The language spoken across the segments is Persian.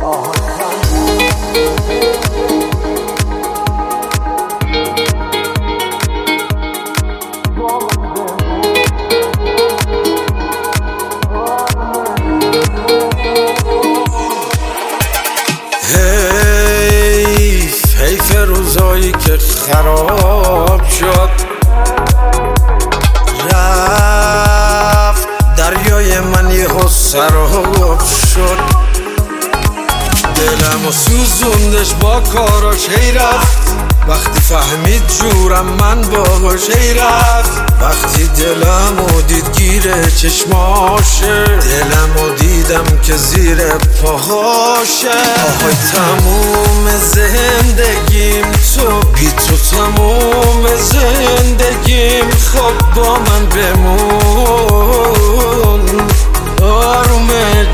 حیف روزایی که خراب شد، رفت دریای من یهو سراب شد. دلم و سوزوندش با کاراش، هی رفت وقتی فهمید جورم من باهاش، هی رفت وقتی دلم و دید گیره چشماشه، دلم و دیدم که زیر پاهاشه. آهای تموم زندگیم تو بی تو، تموم زندگیم خب با من بمون آروم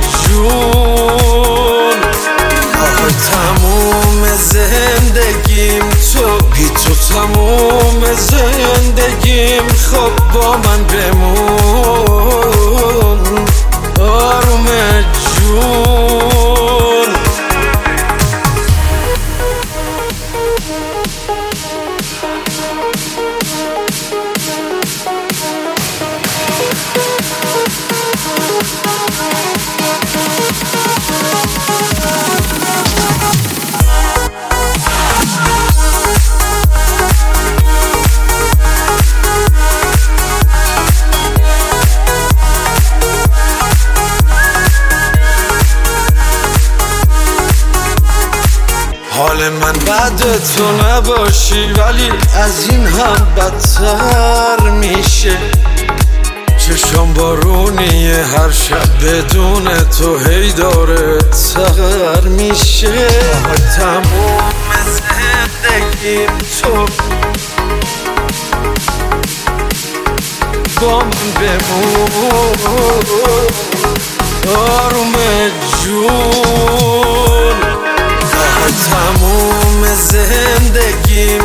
جون. آهای تموم زندگیم تو بی تو، تموم زندگیم خب با من بمون آروم جون. حال من بعد تو نباشی، ولی از این هم بدتر میشه. چشم بارونیه هر شب بدون تو، هی داره تغر میشه. تموم زندگیم تو با من بمون آروم جون. تموم زندگیم